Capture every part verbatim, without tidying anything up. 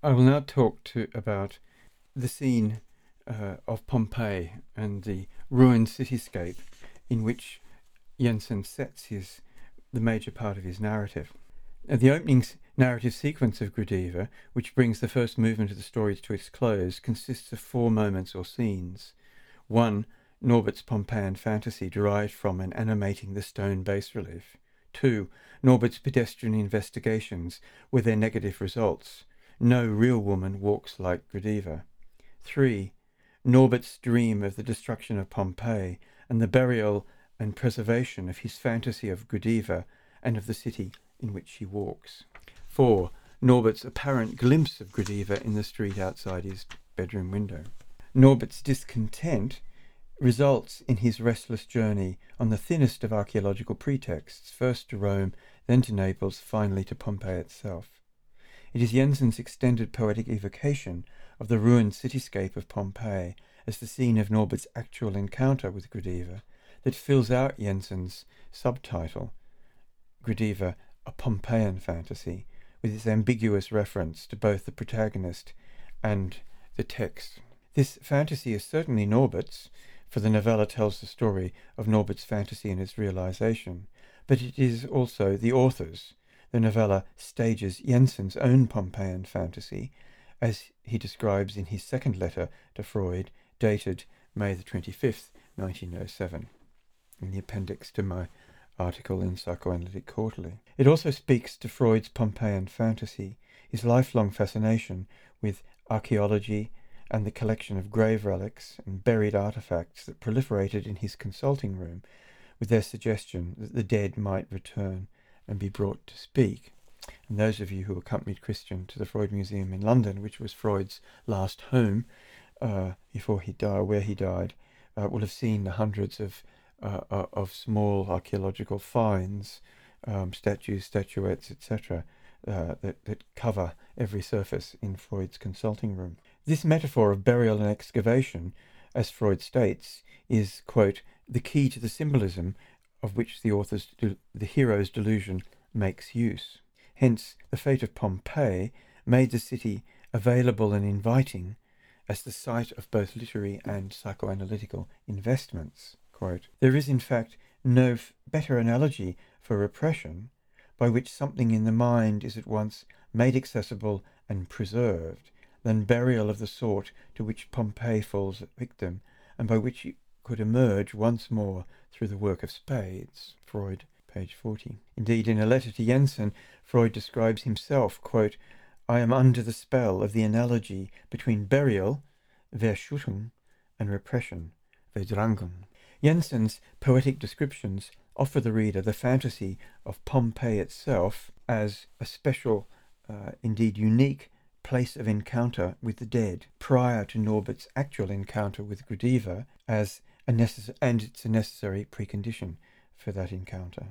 I will now talk to about the scene uh, of Pompeii and the ruined cityscape in which Jensen sets his the major part of his narrative. Now, the opening narrative sequence of Gradiva, which brings the first movement of the story to its close, consists of four moments or scenes. One, Norbert's Pompeian fantasy derived from and animating the stone bas-relief. Two, Norbert's pedestrian investigations with their negative results. No real woman walks like Gradiva. Three, Norbert's dream of the destruction of Pompeii and the burial and preservation of his fantasy of Gradiva and of the city in which he walks. Four, Norbert's apparent glimpse of Gradiva in the street outside his bedroom window. Norbert's discontent results in his restless journey on the thinnest of archaeological pretexts, first to Rome, then to Naples, finally to Pompeii itself. It is Jensen's extended poetic evocation of the ruined cityscape of Pompeii as the scene of Norbert's actual encounter with Gradiva that fills out Jensen's subtitle, Gradiva, a Pompeian fantasy, with its ambiguous reference to both the protagonist and the text. This fantasy is certainly Norbert's, for the novella tells the story of Norbert's fantasy and its realization, but it is also the author's. The novella stages Jensen's own Pompeian fantasy, as he describes in his second letter to Freud, dated May the twenty-fifth, nineteen oh seven, in the appendix to my article in Psychoanalytic Quarterly. It also speaks to Freud's Pompeian fantasy, his lifelong fascination with archaeology and the collection of grave relics and buried artifacts that proliferated in his consulting room, with their suggestion that the dead might return and be brought to speak. And those of you who accompanied Christian to the Freud Museum in London, which was Freud's last home uh, before he died, where he died, uh, will have seen the hundreds of uh, uh, of small archaeological finds, um, statues, statuettes, et cetera, uh, that that cover every surface in Freud's consulting room. This metaphor of burial and excavation, as Freud states, is, quote, the key to the symbolism of which the author's, the hero's delusion makes use. Hence, the fate of Pompeii made the city available and inviting as the site of both literary and psychoanalytical investments. Quote, there is, in fact, no f- better analogy for repression by which something in the mind is at once made accessible and preserved than burial of the sort to which Pompeii falls a victim, and by which it could emerge once more through the work of Spades. Freud, page forty. Indeed, in a letter to Jensen, Freud describes himself, quote, I am under the spell of the analogy between burial, Verschüttung, and repression, Verdrängung. Jensen's poetic descriptions offer the reader the fantasy of Pompeii itself as a special, uh, indeed unique, place of encounter with the dead, prior to Norbert's actual encounter with Gradiva, as a necess- and it's a necessary precondition for that encounter.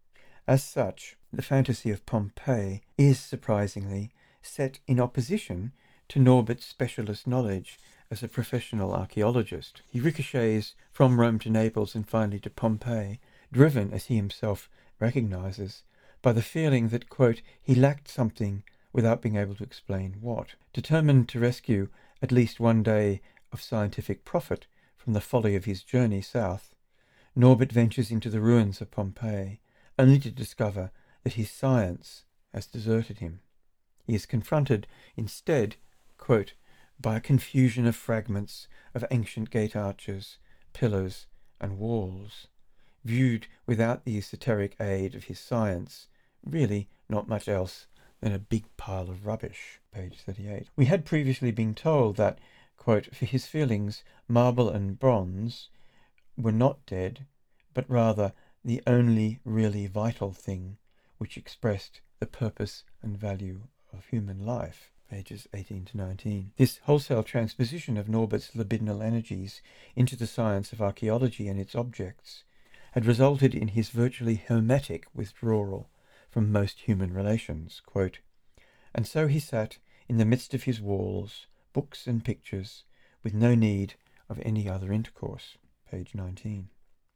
As such, the fantasy of Pompeii is, surprisingly, set in opposition to Norbert's specialist knowledge as a professional archaeologist. He ricochets from Rome to Naples and finally to Pompeii, driven, as he himself recognizes, by the feeling that, quote, he lacked something without being able to explain what. Determined to rescue at least one day of scientific profit from the folly of his journey south, Norbert ventures into the ruins of Pompeii, only to discover that his science has deserted him. He is confronted instead, quote, by a confusion of fragments of ancient gate arches, pillars, and walls, viewed without the esoteric aid of his science, really not much else than a big pile of rubbish. Page thirty-eight. We had previously been told that, quote, for his feelings, marble and bronze were not dead, but rather the only really vital thing which expressed the purpose and value of human life. Pages eighteen to nineteen. This wholesale transposition of Norbert's libidinal energies into the science of archaeology and its objects had resulted in his virtually hermetic withdrawal from most human relations. Quote, and so he sat in the midst of his walls, books and pictures, with no need of any other intercourse. Page nineteen.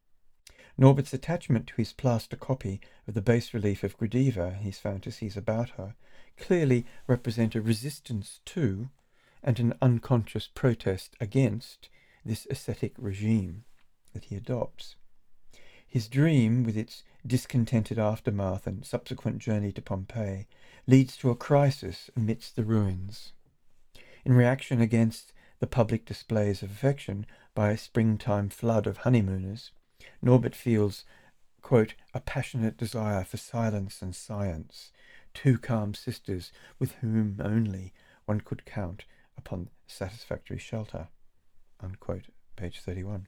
Norbert's attachment to his plaster copy of the bas-relief of Gradiva, his fantasies about her, clearly represent a resistance to and an unconscious protest against this ascetic regime that he adopts. His dream, with its discontented aftermath and subsequent journey to Pompeii, leads to a crisis amidst the ruins. In reaction against the public displays of affection by a springtime flood of honeymooners, Norbert feels, quote, a passionate desire for silence and science, two calm sisters with whom only one could count upon satisfactory shelter, unquote, page thirty-one.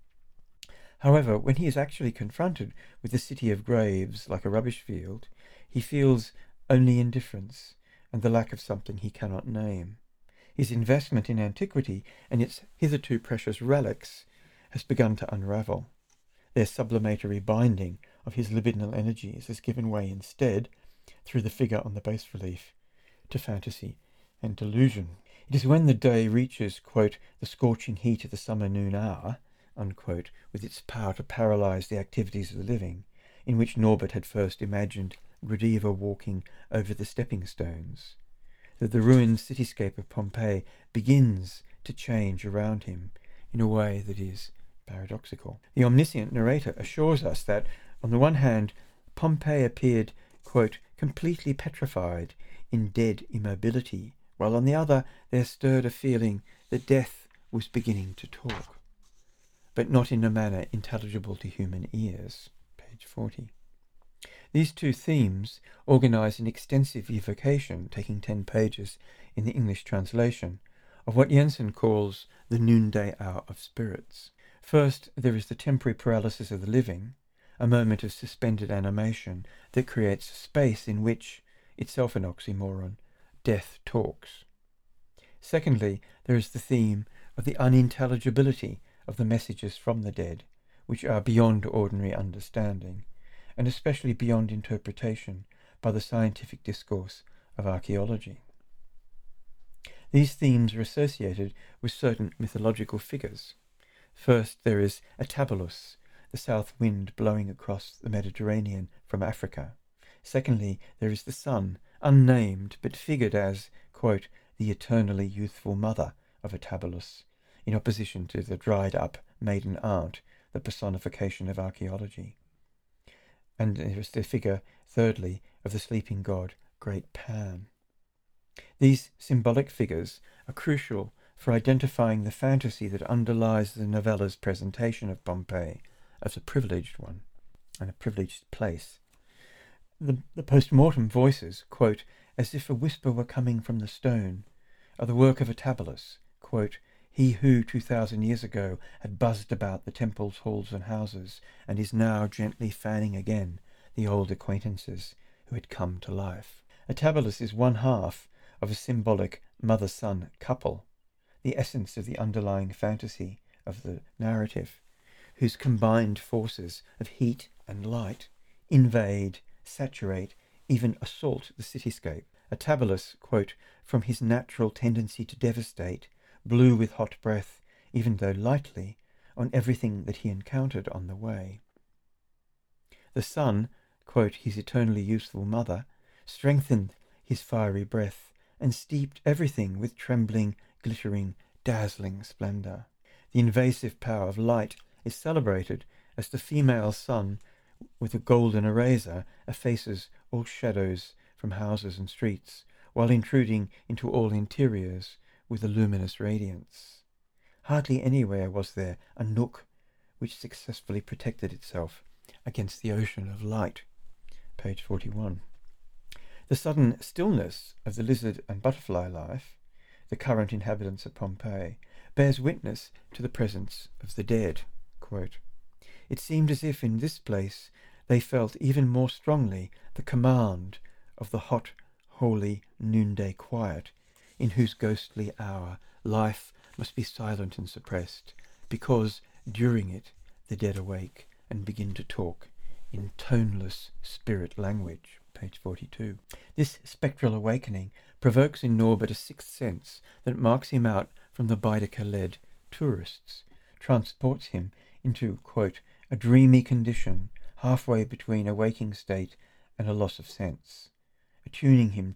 However, when he is actually confronted with the city of graves like a rubbish field, he feels only indifference and the lack of something he cannot name. His investment in antiquity and its hitherto precious relics has begun to unravel. Their sublimatory binding of his libidinal energies has given way instead, through the figure on the bas-relief, to fantasy and delusion. It is when the day reaches, quote, the scorching heat of the summer noon hour, unquote, with its power to paralyse the activities of the living, in which Norbert had first imagined Godiva walking over the stepping stones, that the ruined cityscape of Pompeii begins to change around him in a way that is paradoxical. The omniscient narrator assures us that, on the one hand, Pompeii appeared, quote, completely petrified in dead immobility, while on the other there stirred a feeling that death was beginning to talk, but not in a manner intelligible to human ears. Page forty. These two themes organise an extensive evocation, taking ten pages in the English translation, of what Jensen calls the noonday hour of spirits. First, there is the temporary paralysis of the living, a moment of suspended animation that creates a space in which, itself an oxymoron, death talks. Secondly, there is the theme of the unintelligibility of the messages from the dead, which are beyond ordinary understanding, and especially beyond interpretation by the scientific discourse of archaeology. These themes are associated with certain mythological figures. First, there is Atabalus, the south wind blowing across the Mediterranean from Africa. Secondly, there is the sun, unnamed but figured as, quote, the eternally youthful mother of Atabalus, in opposition to the dried-up maiden aunt, the personification of archaeology. And there is the figure, thirdly, of the sleeping god, Great Pan. These symbolic figures are crucial for identifying the fantasy that underlies the novella's presentation of Pompeii as a privileged one and a privileged place. The, the post-mortem voices, quote, as if a whisper were coming from the stone, are the work of Atabalus, quote, he who two thousand years ago had buzzed about the temple's halls and houses, and is now gently fanning again the old acquaintances who had come to life. Atabalus is one half of a symbolic mother-son couple, the essence of the underlying fantasy of the narrative, whose combined forces of heat and light invade, saturate, even assault the cityscape. Atabalus, quote, from his natural tendency to devastate, blew with hot breath, even though lightly, on everything that he encountered on the way. The sun, quote, his eternally useful mother, strengthened his fiery breath and steeped everything with trembling, glittering, dazzling splendour. The invasive power of light is celebrated as the female sun, with a golden eraser, effaces all shadows from houses and streets, while intruding into all interiors with a luminous radiance. Hardly anywhere was there a nook which successfully protected itself against the ocean of light. Page forty-one. The sudden stillness of the lizard and butterfly life, the current inhabitants of Pompeii, bears witness to the presence of the dead. Quote, it seemed as if in this place they felt even more strongly the command of the hot, holy noonday quiet, in whose ghostly hour life must be silent and suppressed, because during it the dead awake and begin to talk in toneless spirit language. Page forty-two. This spectral awakening provokes in Norbert a sixth sense that marks him out from the Baedeker-led tourists, transports him into, quote, a dreamy condition halfway between a waking state and a loss of sense, attuning him to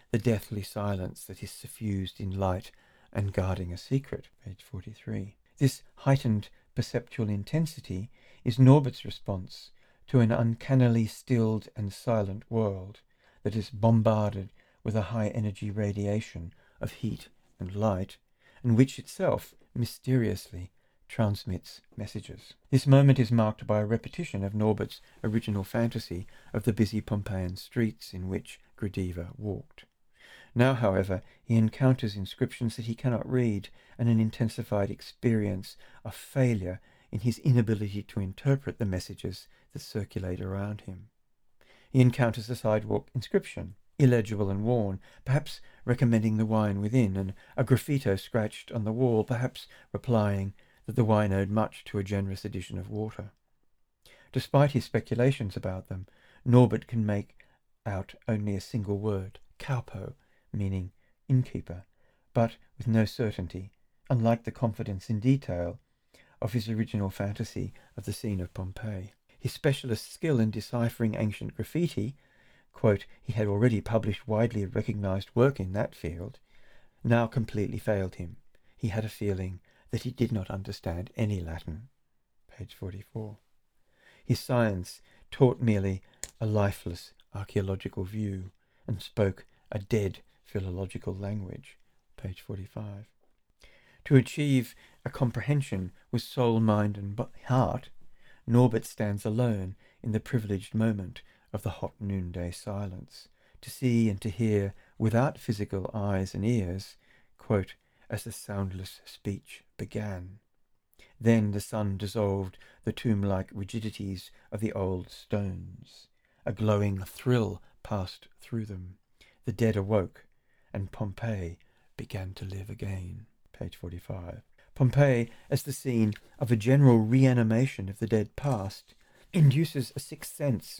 the deathly silence that is suffused in light and guarding a secret, page forty-three. This heightened perceptual intensity is Norbert's response to an uncannily stilled and silent world that is bombarded with a high-energy radiation of heat and light, and which itself mysteriously transmits messages. This moment is marked by a repetition of Norbert's original fantasy of the busy Pompeian streets in which Gradiva walked. Now, however, he encounters inscriptions that he cannot read and an intensified experience of failure in his inability to interpret the messages that circulate around him. He encounters a sidewalk inscription, illegible and worn, perhaps recommending the wine within, and a graffito scratched on the wall, perhaps replying that the wine owed much to a generous addition of water. Despite his speculations about them, Norbert can make out only a single word, kaupo, meaning innkeeper, but with no certainty, unlike the confidence in detail of his original fantasy of the scene of Pompeii. His specialist skill in deciphering ancient graffiti, quote, he had already published widely recognized work in that field, now completely failed him. He had a feeling that he did not understand any Latin, page forty-four. His science taught merely a lifeless archaeological view and spoke a dead philological language, page forty-five. To achieve a comprehension with soul, mind and heart, Norbert stands alone in the privileged moment of the hot noonday silence, to see and to hear without physical eyes and ears, quote, as the soundless speech began. Then the sun dissolved the tomb-like rigidities of the old stones. A glowing thrill passed through them. The dead awoke, and Pompeii began to live again. Page forty-five. Pompeii, as the scene of a general reanimation of the dead past, induces a sixth sense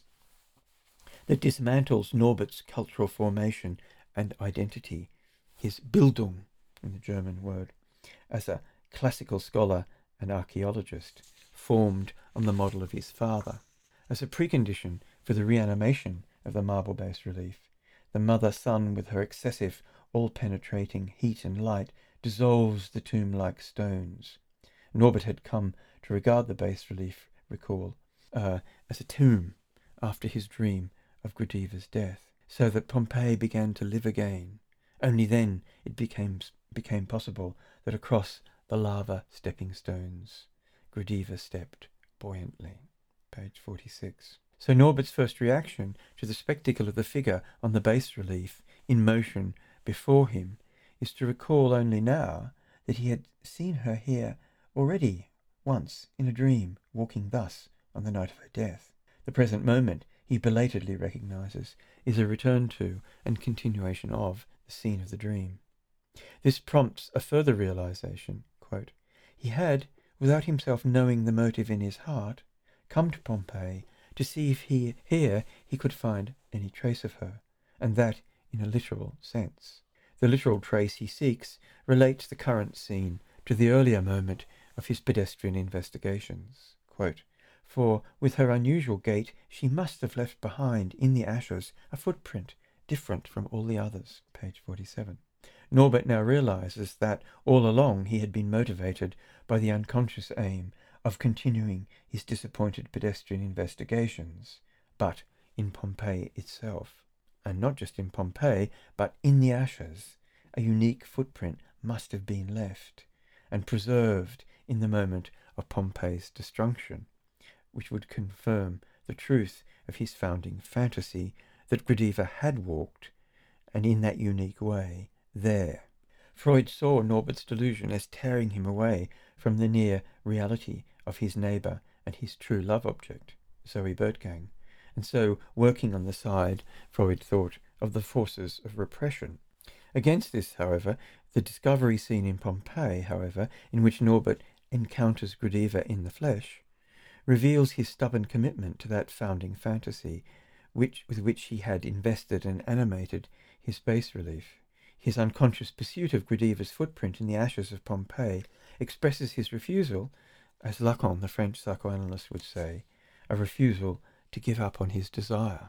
that dismantles Norbert's cultural formation and identity, his Bildung, in the German word, as a classical scholar and archaeologist, formed on the model of his father. As a precondition for the reanimation of the marble bas-relief, the mother-sun, with her excessive, all-penetrating heat and light, dissolves the tomb-like stones. Norbert had come to regard the bas-relief, recall, uh, as a tomb after his dream of Gradiva's death, so that Pompeii began to live again. Only then it became became possible that across the lava stepping stones Gradiva stepped buoyantly. Page forty-six. So Norbert's first reaction to the spectacle of the figure on the bas-relief in motion before him is to recall only now that he had seen her here already once in a dream, walking thus on the night of her death. The present moment, he belatedly recognizes, is a return to and continuation of the scene of the dream. This prompts a further realization, quote, he had, without himself knowing the motive in his heart, come to Pompeii to see if he here he could find any trace of her, and that in a literal sense. The literal trace he seeks relates the current scene to the earlier moment of his pedestrian investigations. Quote, for with her unusual gait she must have left behind in the ashes a footprint different from all the others. Page forty-seven. Norbert now realizes that all along he had been motivated by the unconscious aim of continuing his disappointed pedestrian investigations, but in Pompeii itself. And not just in Pompeii, but in the ashes, a unique footprint must have been left and preserved in the moment of Pompeii's destruction, which would confirm the truth of his founding fantasy that Gradiva had walked, and in that unique way, there. Freud saw Norbert's delusion as tearing him away from the near reality of his neighbour and his true love object, Zoe Bertgang, and so working on the side, Freud thought, of the forces of repression. Against this, however, the discovery scene in Pompeii, however, in which Norbert encounters Gradiva in the flesh, reveals his stubborn commitment to that founding fantasy which, with which he had invested and animated his bas-relief. His unconscious pursuit of Gradiva's footprint in the ashes of Pompeii expresses his refusal, as Lacan, the French psychoanalyst, would say, a refusal to give up on his desire.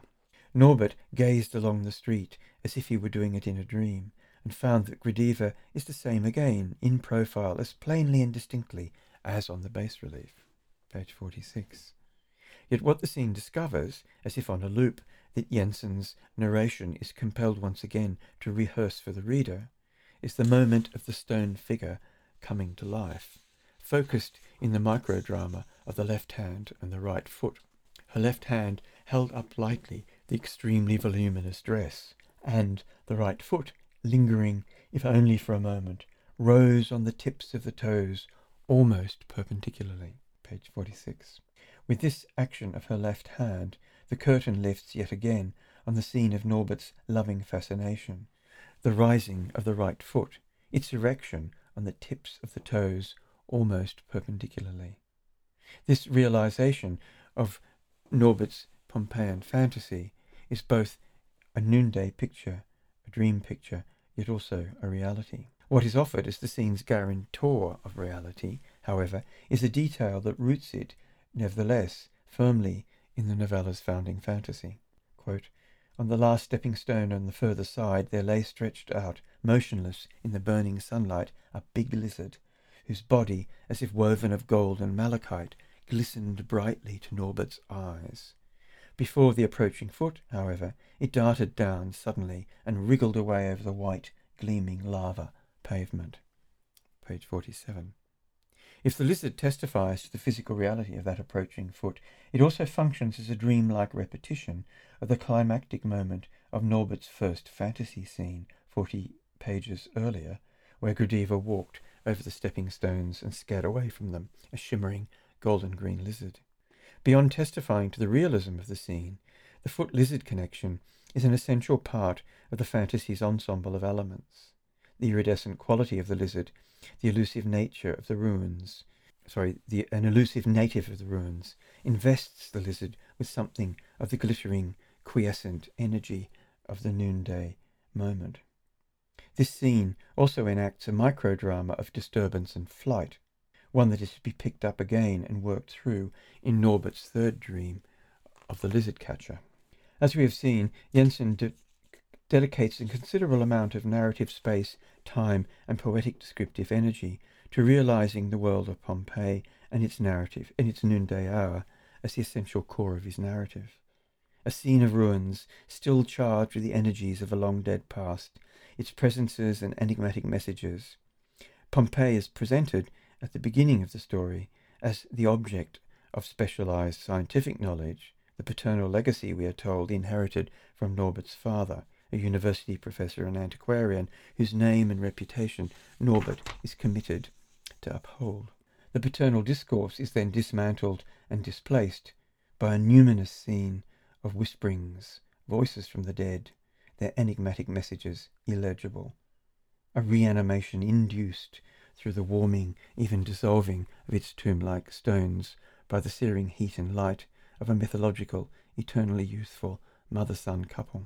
Norbert gazed along the street as if he were doing it in a dream, and found that Gradiva is the same again, in profile, as plainly and distinctly as on the bas-relief. Page forty-six. Yet what the scene discovers, as if on a loop, that Jensen's narration is compelled once again to rehearse for the reader, is the moment of the stone figure coming to life, focused in the microdrama of the left hand and the right foot. Her left hand held up lightly the extremely voluminous dress, and the right foot, lingering, if only for a moment, rose on the tips of the toes almost perpendicularly. Page forty-six. With this action of her left hand, the curtain lifts yet again on the scene of Norbert's loving fascination, the rising of the right foot, its erection on the tips of the toes almost perpendicularly. This realization of Norbert's Pompeian fantasy is both a noonday picture, a dream picture, yet also a reality. What is offered as the scene's guarantor of reality, however, is a detail that roots it, nevertheless, firmly in the novella's founding fantasy. Quote, "On the last stepping stone on the further side there lay stretched out, motionless in the burning sunlight, a big lizard, whose body, as if woven of gold and malachite, glistened brightly to Norbert's eyes. Before the approaching foot, however, it darted down suddenly and wriggled away over the white, gleaming lava pavement." Page forty-seven. If the lizard testifies to the physical reality of that approaching foot, it also functions as a dreamlike repetition of the climactic moment of Norbert's first fantasy scene, forty pages earlier, where Gradiva walked over the stepping stones and scared away from them a shimmering golden-green lizard. Beyond testifying to the realism of the scene, the foot-lizard connection is an essential part of the fantasy's ensemble of elements. The iridescent quality of the lizard, the elusive nature of the ruins, sorry, the, an elusive native of the ruins, invests the lizard with something of the glittering, quiescent energy of the noonday moment. This scene also enacts a microdrama of disturbance and flight, one that is to be picked up again and worked through in Norbert's third dream of the lizard catcher. As we have seen, Jensen de- dedicates a considerable amount of narrative space, time, and poetic descriptive energy to realizing the world of Pompeii and its narrative in its noonday hour as the essential core of his narrative. A scene of ruins, still charged with the energies of a long-dead past, its presences and enigmatic messages. Pompeii is presented at the beginning of the story as the object of specialized scientific knowledge, the paternal legacy, we are told, inherited from Norbert's father, a university professor and antiquarian whose name and reputation Norbert is committed to uphold. The paternal discourse is then dismantled and displaced by a numinous scene of whisperings, voices from the dead, their enigmatic messages illegible. A reanimation induced through the warming, even dissolving, of its tomb-like stones by the searing heat and light of a mythological, eternally youthful mother-son couple.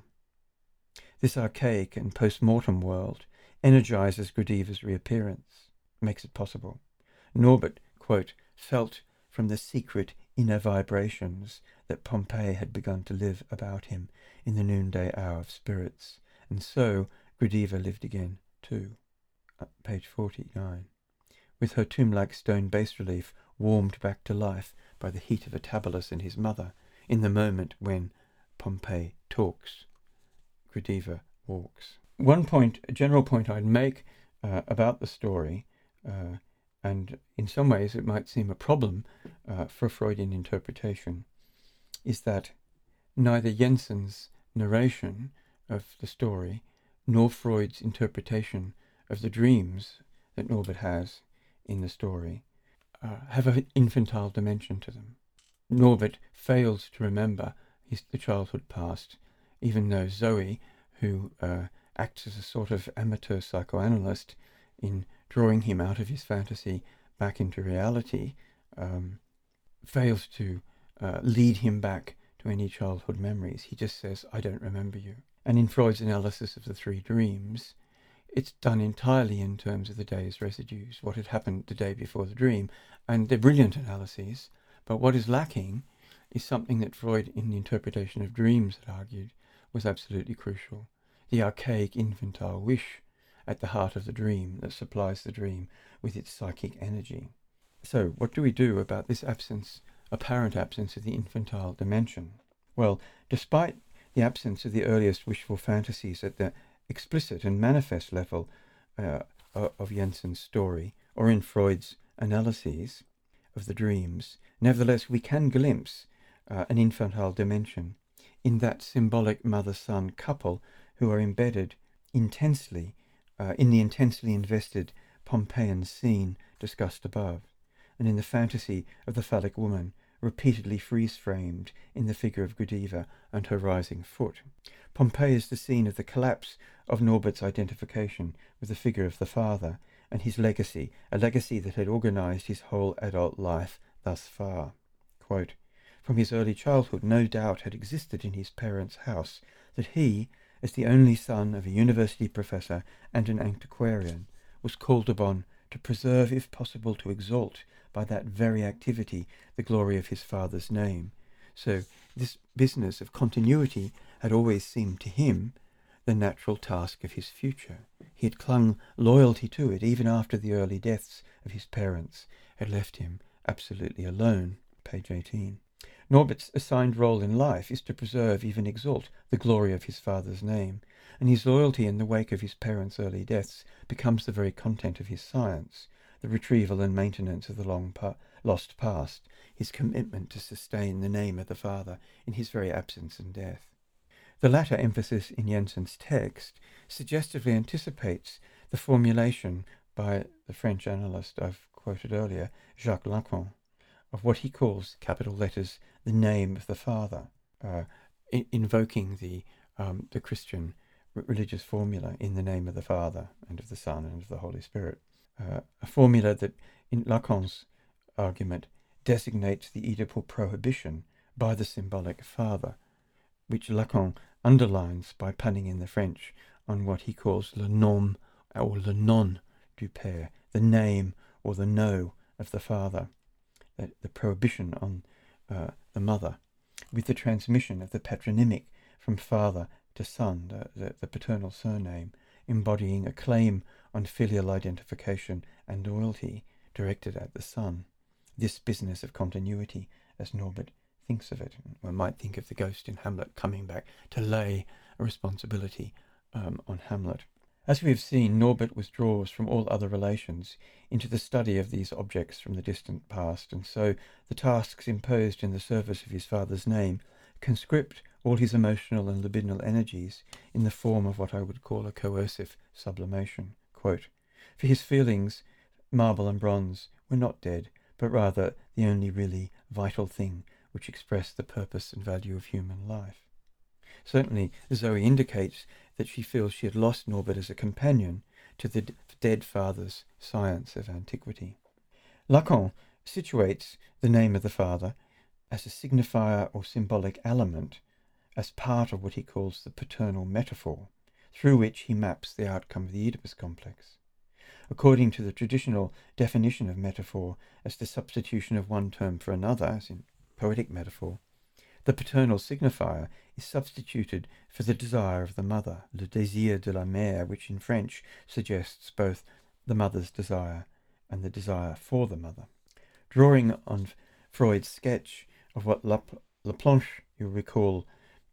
This archaic and post-mortem world energizes Gradiva's reappearance, makes it possible. Norbert, quote, felt from the secret inner vibrations that Pompeii had begun to live about him in the noonday hour of spirits, and so Gradiva lived again too. Uh, page forty-nine. With her tomb-like stone bas-relief warmed back to life by the heat of Attabulus and his mother, in the moment when Pompeii talks, Gradiva walks. One point, a general point I'd make uh, about the story, uh, and in some ways it might seem a problem uh, for Freudian interpretation, is that neither Jensen's narration of the story nor Freud's interpretation of the dreams that Norbert has in the story uh, have an infantile dimension to them. Norbert fails to remember his the childhood past, even though Zoe, who uh, acts as a sort of amateur psychoanalyst in drawing him out of his fantasy back into reality, um, fails to uh, lead him back to any childhood memories. He just says, "I don't remember you." And in Freud's analysis of the three dreams, it's done entirely in terms of the day's residues, what had happened the day before the dream. And they're brilliant analyses, but what is lacking is something that Freud, in the interpretation of dreams, had argued was absolutely crucial. The archaic infantile wish at the heart of the dream that supplies the dream with its psychic energy. So, what do we do about this absence, apparent absence of the infantile dimension? Well, despite the absence of the earliest wishful fantasies at the explicit and manifest level uh, of Jensen's story, or in Freud's analyses of the dreams, nevertheless we can glimpse uh, an infantile dimension in that symbolic mother-son couple who are embedded intensely uh, in the intensely invested Pompeian scene discussed above, and in the fantasy of the phallic woman repeatedly freeze-framed in the figure of Godiva and her rising foot. Pompeii is the scene of the collapse of Norbert's identification with the figure of the father and his legacy, a legacy that had organized his whole adult life thus far. Quote, "From his early childhood, no doubt had existed in his parents' house that he, as the only son of a university professor and an antiquarian, was called upon to preserve, if possible to exalt, by that very activity, the glory of his father's name. So this business of continuity had always seemed to him the natural task of his future. He had clung loyalty to it, even after the early deaths of his parents had left him absolutely alone." Page eighteen. Norbert's assigned role in life is to preserve, even exalt, the glory of his father's name, and his loyalty in the wake of his parents' early deaths becomes the very content of his science, the retrieval and maintenance of the long pa- lost past, his commitment to sustain the name of the father in his very absence and death. The latter emphasis in Jensen's text suggestively anticipates the formulation by the French analyst I've quoted earlier, Jacques Lacan, of what he calls, capital letters, the name of the Father, uh, in- invoking the um, the Christian r- religious formula, in the name of the Father and of the Son and of the Holy Spirit. Uh, a formula that, in Lacan's argument, designates the Oedipal prohibition by the symbolic Father, which Lacan underlines by punning in the French on what he calls le nom or le non du Père, the name or the no of the Father, the, the prohibition on uh, the mother, with the transmission of the patronymic from father to son, the, the, the paternal surname, embodying a claim on filial identification and loyalty directed at the son. This business of continuity, as Norbert thinks of it. One might think of the ghost in Hamlet coming back to lay a responsibility um, on Hamlet. As we have seen, Norbert withdraws from all other relations into the study of these objects from the distant past, and so the tasks imposed in the service of his father's name conscript all his emotional and libidinal energies in the form of what I would call a coercive sublimation. Quote, "For his feelings, marble and bronze were not dead, but rather the only really vital thing which expressed the purpose and value of human life." Certainly, Zoe indicates that she feels she had lost Norbert as a companion to the d- dead father's science of antiquity. Lacan situates the name of the father as a signifier or symbolic element, as part of what he calls the paternal metaphor, through which he maps the outcome of the Oedipus complex. According to the traditional definition of metaphor as the substitution of one term for another, as in poetic metaphor, the paternal signifier is substituted for the desire of the mother, le désir de la mère, which in French suggests both the mother's desire and the desire for the mother. Drawing on Freud's sketch of what Laplanche, you recall,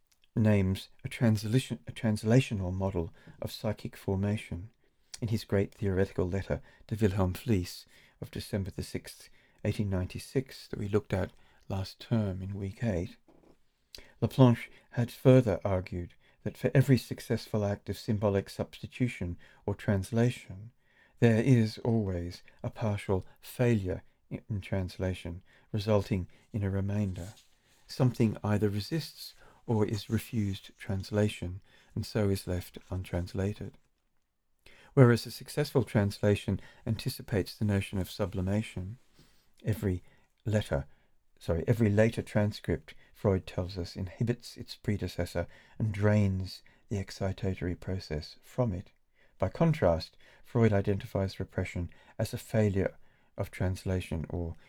names a, translation, a translational model of psychic formation, in his great theoretical letter to Wilhelm Fliess of December the sixth, eighteen ninety-six, that we looked at last term in week eight, Laplanche had further argued that for every successful act of symbolic substitution or translation, there is always a partial failure in translation, resulting in a remainder. Something either resists or is refused translation, and so is left untranslated. Whereas a successful translation anticipates the notion of sublimation, every letter, sorry, every later transcript, Freud tells us, inhibits its predecessor and drains the excitatory process from it. By contrast, Freud identifies repression as a failure of translation, or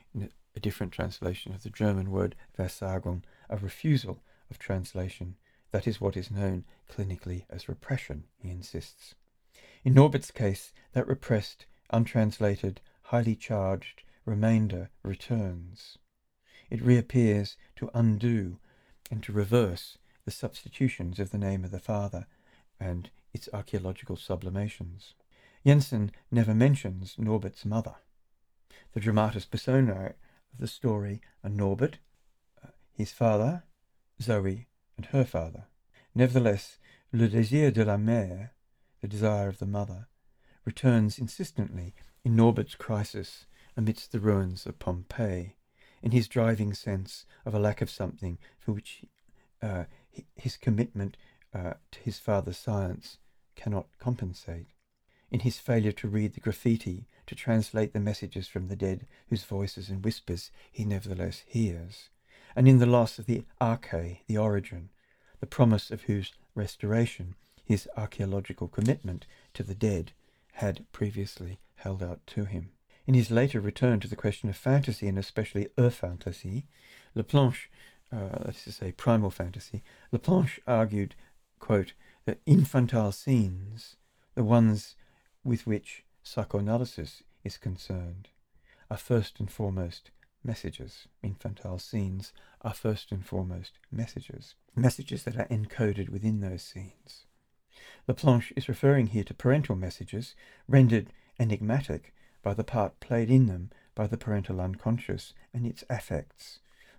a different translation of the German word Versagung, a refusal of translation. That is what is known clinically as repression, he insists. In Norbert's case, that repressed, untranslated, highly charged remainder returns. It reappears to undo and to reverse the substitutions of the name of the father and its archaeological sublimations. Jensen never mentions Norbert's mother. The dramatis personae of the story are Norbert, uh, his father, Zoe, and her father. Nevertheless, le désir de la mère, the desire of the mother, returns insistently in Norbert's crisis amidst the ruins of Pompeii, in his driving sense of a lack of something for which uh, his commitment uh, to his father's science cannot compensate, in his failure to read the graffiti, to translate the messages from the dead whose voices and whispers he nevertheless hears, and in the loss of the arche, the origin, the promise of whose restoration his archaeological commitment to the dead had previously held out to him. In his later return to the question of fantasy, and especially Urfantasy, Laplanche, uh, that is to say primal fantasy, Laplanche argued, quote, that infantile scenes, the ones with which psychoanalysis is concerned, are first and foremost messages. Infantile scenes are first and foremost messages, messages that are encoded within those scenes. Laplanche is referring here to parental messages, rendered enigmatic by the part played in them by the parental unconscious and its affects,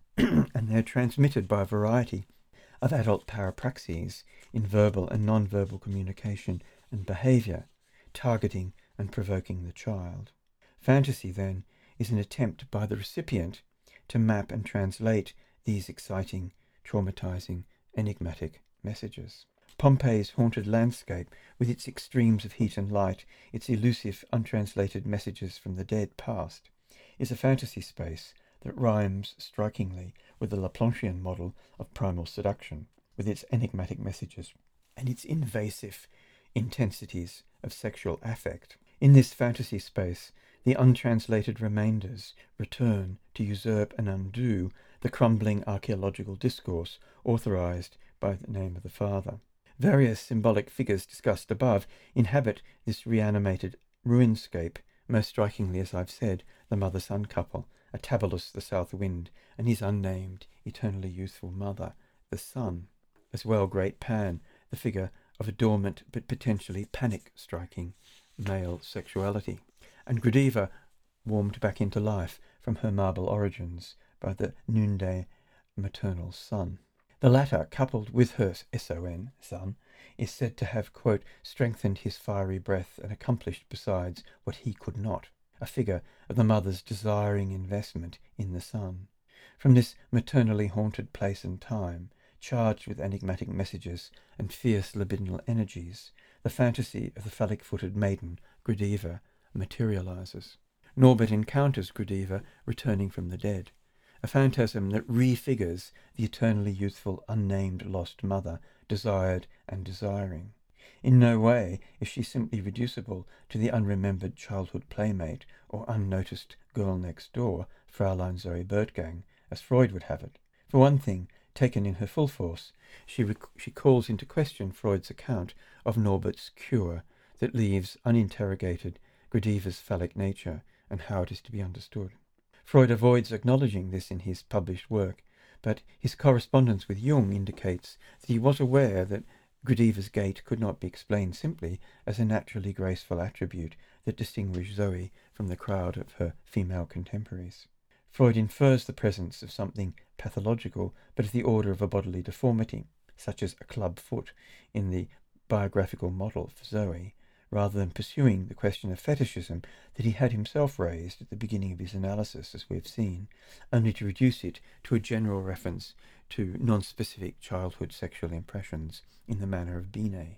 and they are transmitted by a variety of adult parapraxes in verbal and non-verbal communication and behaviour, targeting and provoking the child. Fantasy, then, is an attempt by the recipient to map and translate these exciting, traumatizing, enigmatic messages. Pompeii's haunted landscape, with its extremes of heat and light, its elusive, untranslated messages from the dead past, is a fantasy space that rhymes strikingly with the Laplanchian model of primal seduction, with its enigmatic messages and its invasive intensities of sexual affect. In this fantasy space, the untranslated remainders return to usurp and undo the crumbling archaeological discourse authorized by the name of the father. Various symbolic figures discussed above inhabit this reanimated ruinscape, most strikingly, as I've said, the mother-son couple, Atabalus the south wind, and his unnamed, eternally youthful mother, the sun. As well, great Pan, the figure of a dormant but potentially panic-striking male sexuality, and Gradiva, warmed back into life from her marble origins by the noonday maternal sun. The latter, coupled with her son, son, is said to have, quote, strengthened his fiery breath and accomplished besides what he could not, a figure of the mother's desiring investment in the son. From this maternally haunted place and time, charged with enigmatic messages and fierce libidinal energies, the fantasy of the phallic-footed maiden, Gradiva, materializes. Norbert encounters Gradiva returning from the dead, a phantasm that refigures the eternally youthful, unnamed lost mother, desired and desiring. In no way is she simply reducible to the unremembered childhood playmate or unnoticed girl next door, Fraulein Zoe Bertgang, as Freud would have it. For one thing, taken in her full force, she, rec- she calls into question Freud's account of Norbert's cure that leaves uninterrogated Gradiva's phallic nature and how it is to be understood. Freud avoids acknowledging this in his published work, but his correspondence with Jung indicates that he was aware that Gradiva's gait could not be explained simply as a naturally graceful attribute that distinguished Zoe from the crowd of her female contemporaries. Freud infers the presence of something pathological, but of the order of a bodily deformity, such as a club foot in the biographical model for Zoe, rather than pursuing the question of fetishism that he had himself raised at the beginning of his analysis, as we have seen, only to reduce it to a general reference to non-specific childhood sexual impressions in the manner of Binet.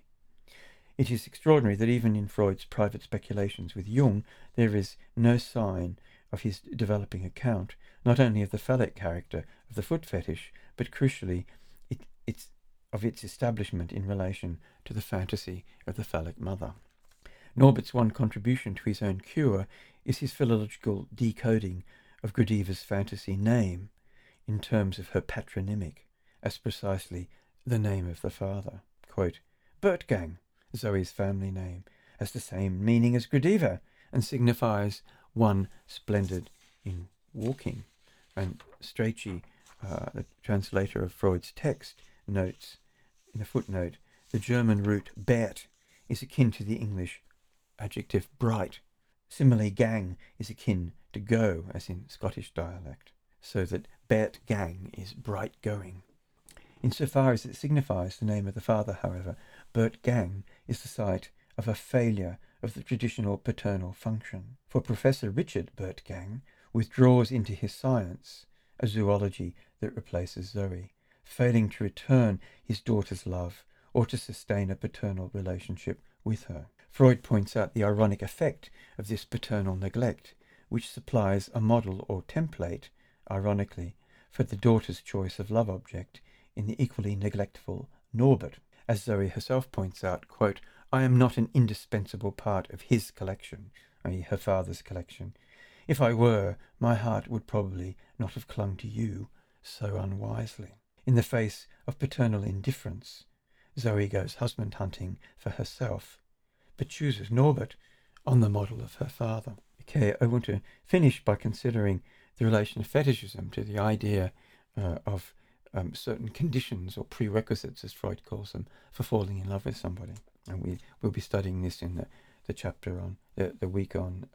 It is extraordinary that even in Freud's private speculations with Jung, there is no sign of his developing account, not only of the phallic character of the foot fetish, but crucially, it, it's, of its establishment in relation to the fantasy of the phallic mother. Norbert's one contribution to his own cure is his philological decoding of Gradiva's fantasy name in terms of her patronymic, as precisely the name of the father. Quote, Bertgang, Zoe's family name, has the same meaning as Gradiva and signifies one splendid in walking. And Strachey, uh, the translator of Freud's text, notes in a footnote, the German root Bert is akin to the English adjective bright. Similarly, gang is akin to go, as in Scottish dialect, so that Bert Gang is bright going. Insofar as it signifies the name of the father, however, Bert Gang is the site of a failure of the traditional paternal function. For Professor Richard Bert Gang withdraws into his science, a zoology that replaces Zoe, failing to return his daughter's love or to sustain a paternal relationship with her. Freud points out the ironic effect of this paternal neglect, which supplies a model or template, ironically, for the daughter's choice of love object in the equally neglectful Norbert. As Zoe herself points out, quote, I am not an indispensable part of his collection, that is her father's collection. If I were, my heart would probably not have clung to you so unwisely. In the face of paternal indifference, Zoe goes husband hunting for herself, but chooses Norbert on the model of her father. Okay, I want to finish by considering the relation of fetishism to the idea uh, of um, certain conditions or prerequisites, as Freud calls them, for falling in love with somebody. And we will be studying this in the, the chapter on the, the week on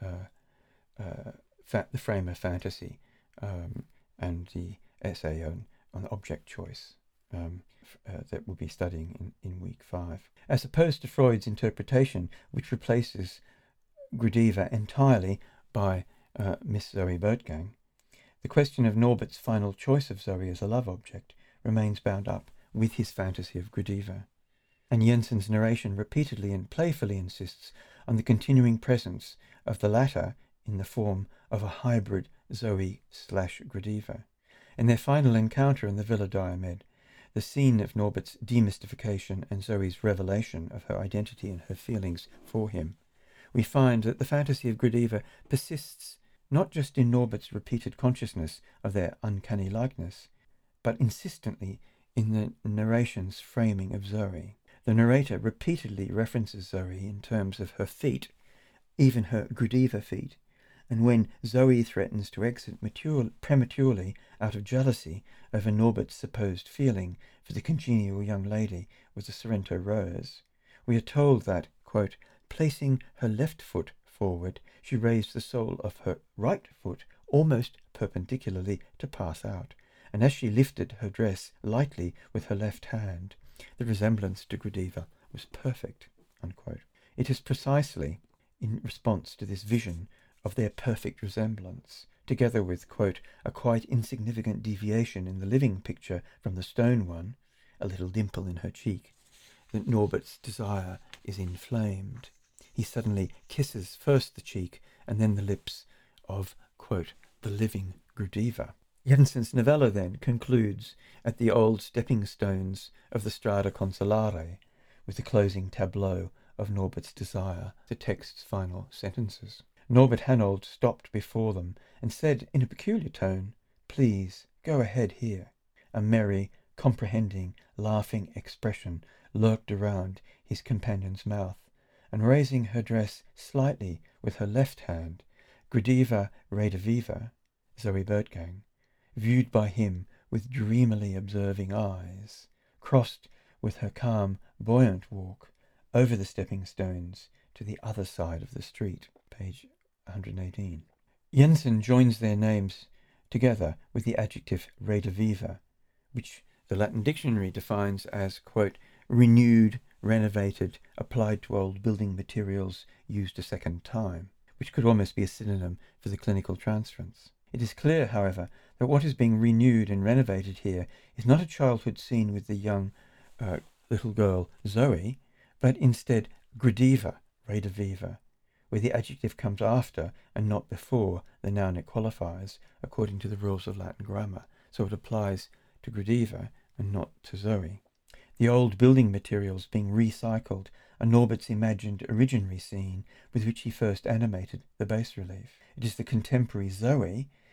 uh, uh, fa- the frame of fantasy um, and the essay on, on object choice. Um, uh, that we'll be studying in, in week five. As opposed to Freud's interpretation, which replaces Gradiva entirely by uh, Miss Zoe Bertgang, the question of Norbert's final choice of Zoe as a love object remains bound up with his fantasy of Gradiva. And Jensen's narration repeatedly and playfully insists on the continuing presence of the latter in the form of a hybrid Zoe slash Gradiva. In their final encounter in the Villa Diomed, the scene of Norbert's demystification and Zoe's revelation of her identity and her feelings for him, we find that the fantasy of Gradiva persists not just in Norbert's repeated consciousness of their uncanny likeness, but insistently in the narration's framing of Zoe. The narrator repeatedly references Zoe in terms of her feet, even her Gradiva feet, and when Zoe threatens to exit mature, prematurely out of jealousy over Norbert's supposed feeling for the congenial young lady with the Sorrento rose, we are told that, quote, placing her left foot forward, she raised the sole of her right foot almost perpendicularly to pass out, and as she lifted her dress lightly with her left hand, the resemblance to Gradiva was perfect, unquote. It is precisely in response to this vision of their perfect resemblance, together with, quote, a quite insignificant deviation in the living picture from the stone one, a little dimple in her cheek, that Norbert's desire is inflamed. He suddenly kisses first the cheek and then the lips of, quote, the living Gradiva. Jensen's novella then concludes at the old stepping stones of the Strada Consolare, with the closing tableau of Norbert's desire, the text's final sentences. Norbert Hanold stopped before them and said in a peculiar tone, Please, go ahead here. A merry, comprehending, laughing expression lurked around his companion's mouth, and raising her dress slightly with her left hand, Gradiva rediviva, Zoe Bertgang, viewed by him with dreamily observing eyes, crossed with her calm, buoyant walk over the stepping stones to the other side of the street. Page one hundred eighteen. Jensen joins their names together with the adjective rediviva, which the Latin dictionary defines as, quote, renewed, renovated, applied to old building materials used a second time, which could almost be a synonym for the clinical transference. It is clear, however, that what is being renewed and renovated here is not a childhood scene with the young uh, little girl Zoe, but instead Gradiva, rediviva, where the adjective comes after and not before the noun it qualifies, according to the rules of Latin grammar, so it applies to Gradiva and not to Zoe. The old building materials being recycled are Norbert's imagined originary scene with which he first animated the bas-relief. It is the contemporary Zoe,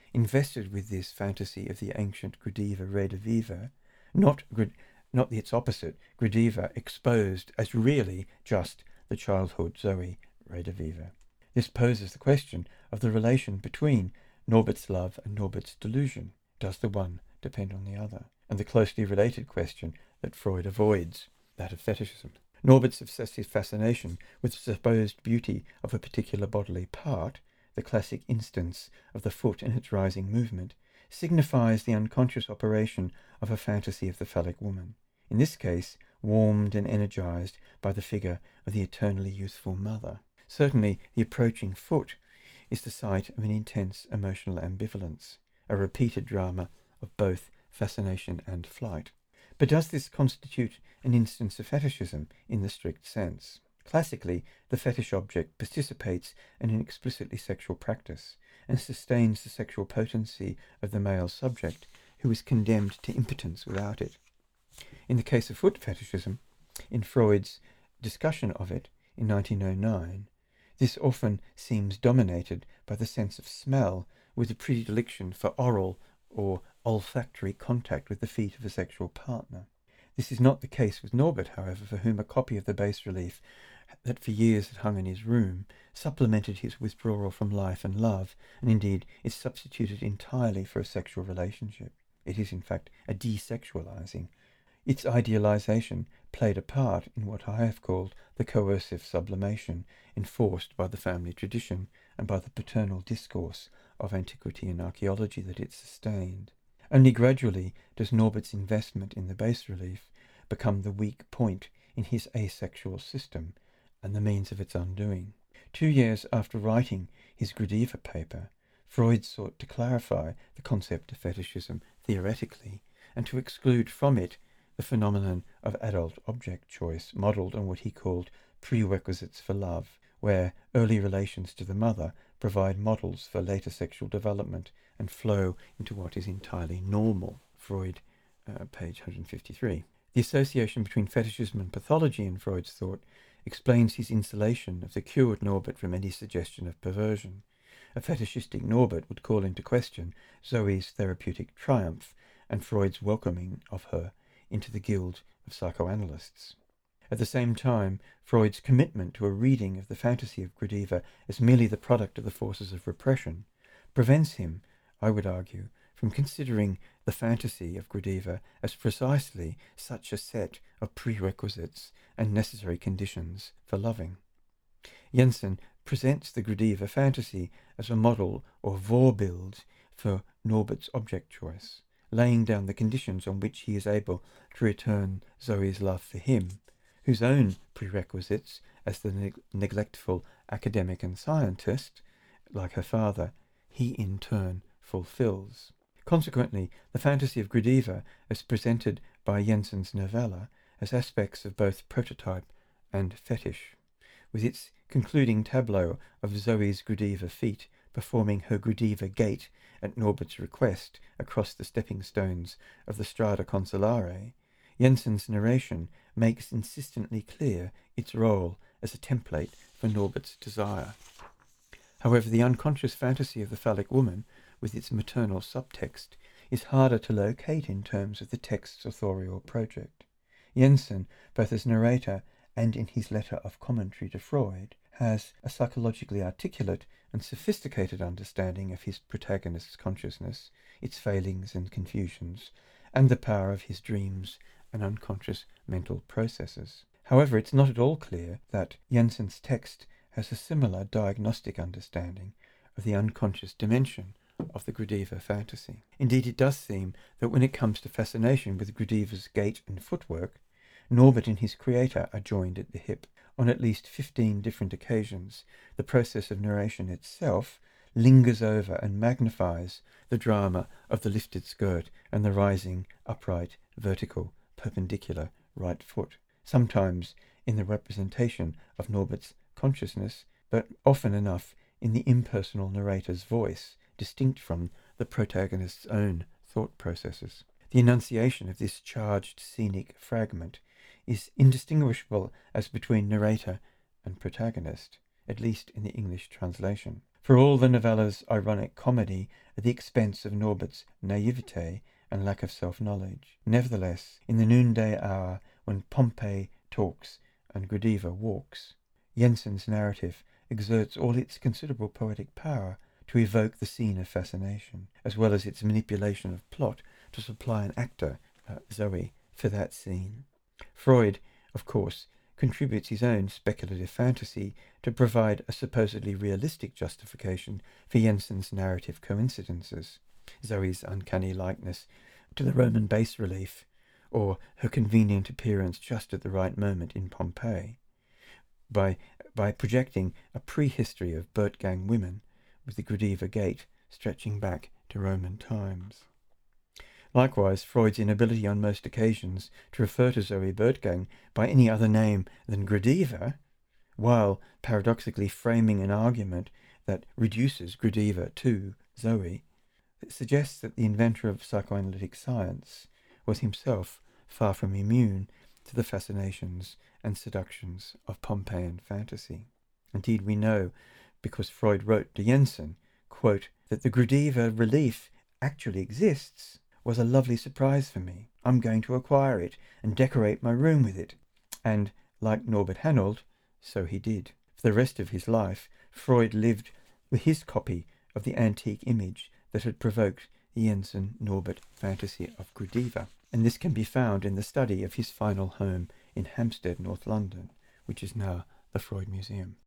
invested with this fantasy of the ancient Gradiva rediviva, not, not its opposite, Gradiva exposed as really just the childhood Zoe rediviva. This poses the question of the relation between Norbert's love and Norbert's delusion. Does the one depend on the other? And the closely related question that Freud avoids, that of fetishism. Norbert's obsessive fascination with the supposed beauty of a particular bodily part, the classic instance of the foot and its rising movement, signifies the unconscious operation of a fantasy of the phallic woman, in this case warmed and energized by the figure of the eternally youthful mother. Certainly the approaching foot is the site of an intense emotional ambivalence, a repeated drama of both fascination and flight. But does this constitute an instance of fetishism in the strict sense? Classically, the fetish object participates in an explicitly sexual practice and sustains the sexual potency of the male subject, who is condemned to impotence without it. In the case of foot fetishism, in Freud's discussion of it in nineteen oh nine, this often seems dominated by the sense of smell, with a predilection for oral or olfactory contact with the feet of a sexual partner. This is not the case with Norbert, however, for whom a copy of the bas-relief that for years had hung in his room supplemented his withdrawal from life and love, and indeed is substituted entirely for a sexual relationship. It is, in fact, a desexualizing. Its idealization played a part in what I have called the coercive sublimation enforced by the family tradition and by the paternal discourse of antiquity and archaeology that it sustained. Only gradually does Norbert's investment in the bas-relief become the weak point in his asexual system and the means of its undoing. Two years after writing his Gradiva paper, Freud sought to clarify the concept of fetishism theoretically and to exclude from it the phenomenon of adult object choice modelled on what he called prerequisites for love, where early relations to the mother provide models for later sexual development and flow into what is entirely normal. Freud, uh, page one hundred fifty-three. The association between fetishism and pathology in Freud's thought explains his insulation of the cured Norbert from any suggestion of perversion. A fetishistic Norbert would call into question Zoe's therapeutic triumph and Freud's welcoming of her into the guild of psychoanalysts. At the same time, Freud's commitment to a reading of the fantasy of Gradiva as merely the product of the forces of repression prevents him, I would argue, from considering the fantasy of Gradiva as precisely such a set of prerequisites and necessary conditions for loving. Jensen presents the Gradiva fantasy as a model or vorbild for Norbert's object choice, laying down the conditions on which he is able to return Zoe's love for him, whose own prerequisites, as the neg- neglectful academic and scientist, like her father, he in turn fulfills. Consequently, the fantasy of Gradiva, as presented by Jensen's novella, has aspects of both prototype and fetish, with its concluding tableau of Zoe's Gradiva feet performing her Gradiva gait at Norbert's request across the stepping stones of the Strada Consolare. Jensen's narration makes insistently clear its role as a template for Norbert's desire. However, the unconscious fantasy of the phallic woman, with its maternal subtext, is harder to locate in terms of the text's authorial project. Jensen, both as narrator and in his letter of commentary to Freud, has a psychologically articulate and sophisticated understanding of his protagonist's consciousness, its failings and confusions, and the power of his dreams and unconscious mental processes. However, it's not at all clear that Jensen's text has a similar diagnostic understanding of the unconscious dimension of the Gradiva fantasy. Indeed, it does seem that when it comes to fascination with Gradiva's gait and footwork, Norbert and his creator are joined at the hip. On at least fifteen different occasions, the process of narration itself lingers over and magnifies the drama of the lifted skirt and the rising, upright, vertical, perpendicular right foot, sometimes in the representation of Norbert's consciousness, but often enough in the impersonal narrator's voice, distinct from the protagonist's own thought processes. The enunciation of this charged scenic fragment is indistinguishable as between narrator and protagonist, at least in the English translation. For all the novella's ironic comedy at the expense of Norbert's naivete and lack of self-knowledge, nevertheless, in the noonday hour when Pompey talks and Gradiva walks, Jensen's narrative exerts all its considerable poetic power to evoke the scene of fascination, as well as its manipulation of plot to supply an actor, uh, Zoe, for that scene. Freud, of course, contributes his own speculative fantasy to provide a supposedly realistic justification for Jensen's narrative coincidences, Zoe's uncanny likeness to the Roman bas-relief, or her convenient appearance just at the right moment in Pompeii, by, by projecting a prehistory of Bertgang women, with the Gradiva gate stretching back to Roman times. Likewise, Freud's inability on most occasions to refer to Zoe Bertgang by any other name than Gradiva, while paradoxically framing an argument that reduces Gradiva to Zoe, suggests that the inventor of psychoanalytic science was himself far from immune to the fascinations and seductions of Pompeian fantasy. Indeed, we know, because Freud wrote to Jensen, quote, that the Gradiva relief actually exists was a lovely surprise for me. I'm going to acquire it and decorate my room with it. And, like Norbert Hanold, so he did. For the rest of his life, Freud lived with his copy of the antique image that had provoked the Jensen-Norbert fantasy of Gradiva, and this can be found in the study of his final home in Hampstead, North London, which is now the Freud Museum.